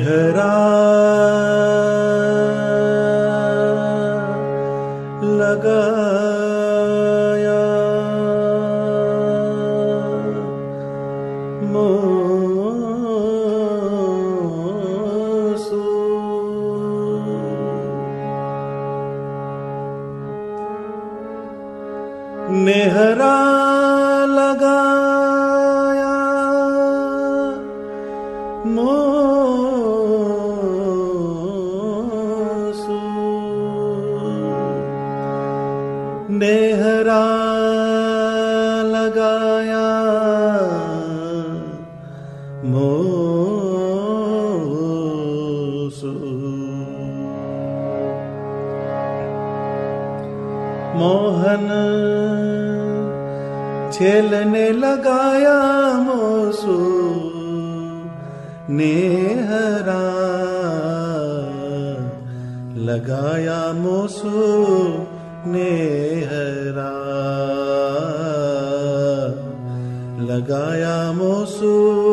लगाया मोसू नेहरा लगाया मोसू नेहरा लगाया मोसू मोहन छेलने लगाया मोसू नेहरा लगाया मोसू नेहरा लगाया मोसू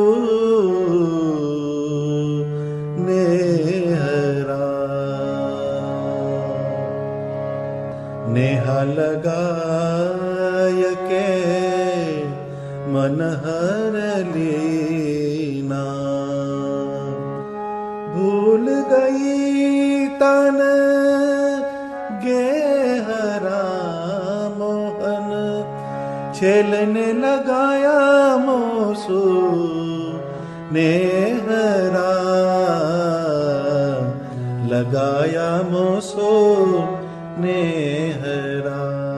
नेहरा नेहा लगाय के मन हर लीना भूल गई तन गेहरा मोहन छेलने लगाया मोसू नेहरा लगाया मोसू नेहरा।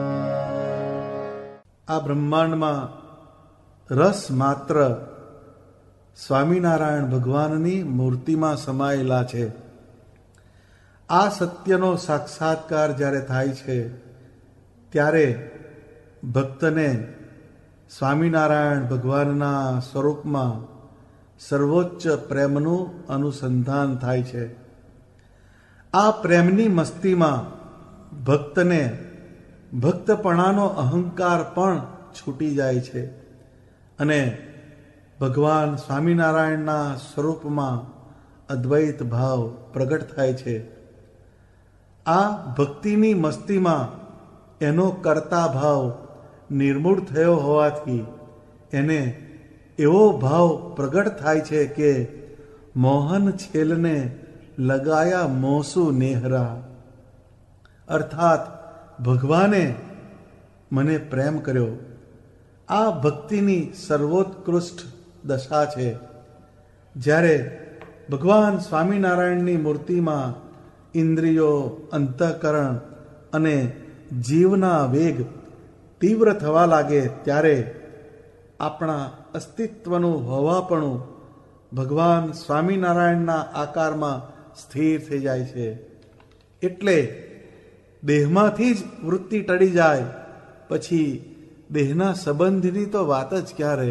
આ બ્રહ્માંડમાં રસ માત્ર સ્વામિનારાયણ ભગવાનની મૂર્તિમાં સમાયેલા છે. આ સત્યનો સાક્ષાત્કાર જ્યારે થાય છે ત્યારે ભક્તને સ્વામિનારાયણ ભગવાનના સ્વરૂપમાં સર્વોચ્ચ પ્રેમનું અનુસંધાન થાય છે. આ પ્રેમની મસ્તીમાં ભક્તને ભક્તપણાનો અહંકાર પણ છૂટી જાય છે અને ભગવાન સ્વામિનારાયણના સ્વરૂપમાં અદ્વૈત ભાવ પ્રગટ થાય છે. આ ભક્તિની મસ્તીમાં એનો કર્તા ભાવ નિર્મૂળ થયો હોવાથી એને એવો ભાવ પ્રગટ થાય છે કે મોહન છેલને લગાયા મોસુ નેહરા, અર્થાત ભગવાને મને પ્રેમ કર્યો. આ ભક્તિની સર્વોત્કૃષ્ટ દશા છે. જ્યારે ભગવાન સ્વામિનારાયણની મૂર્તિમાં ઇન્દ્રિયો, અંતઃકરણ અને જીવના વેગ તીવ્ર થવા લાગે ત્યારે આપણા અસ્તિત્વનું હોવાપણું ભગવાન સ્વામિનારાયણના આકારમાં સ્થિર થઈ જાય છે. એટલે દેહમાંથી જ વૃત્તિ ટળી જાય પછી દેહના સંબંધની તો વાત જ ક્યારે.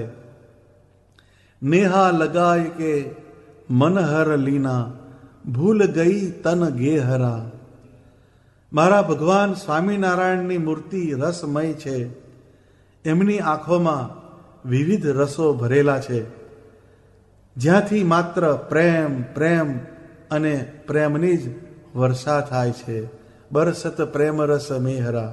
નેહા લગાય કે મનહર લીના ભૂલ ગઈ તન ગેહરા. મારા ભગવાન સ્વામિનારાયણની મૂર્તિ રસમય છે. એમની આંખોમાં વિવિધ રસો ભરેલા છે, જ્યાંથી માત્ર પ્રેમ પ્રેમ અને પ્રેમની જ વર્ષા થાય છે. બરસત પ્રેમ રસ મેહરા.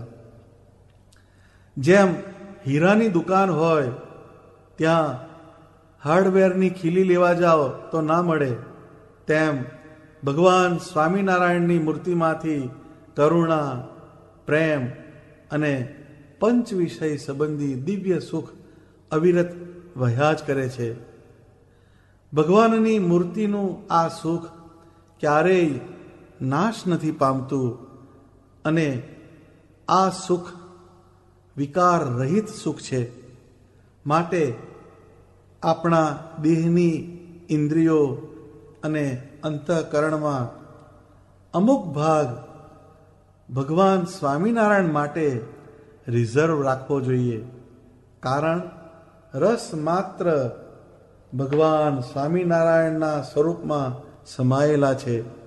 જેમ હીરાની દુકાન હોય ત્યાં હાર્ડવેરની ખીલી લેવા જાઓ તો ના મળે, તેમ ભગવાન સ્વામિનારાયણની મૂર્તિમાંથી કરુણા, પ્રેમ અને પંચ વિષય સંબંધી દિવ્ય સુખ અવિરત વહ્યા જ કરે છે. ભગવાનની મૂર્તિનું આ સુખ ક્યારેય નાશ નથી પામતું અને આ સુખ વિકાર રહિત સુખ છે. માટે આપણા દેહની ઇન્દ્રિયો અને અંતઃકરણમાં અમુક ભાગ ભગવાન સ્વામિનારાયણ માટે રિઝર્વ રાખવો જોઈએ. કારણ રસ માત્ર ભગવાન સ્વામિનારાયણના સ્વરૂપમાં સમાયેલા છે.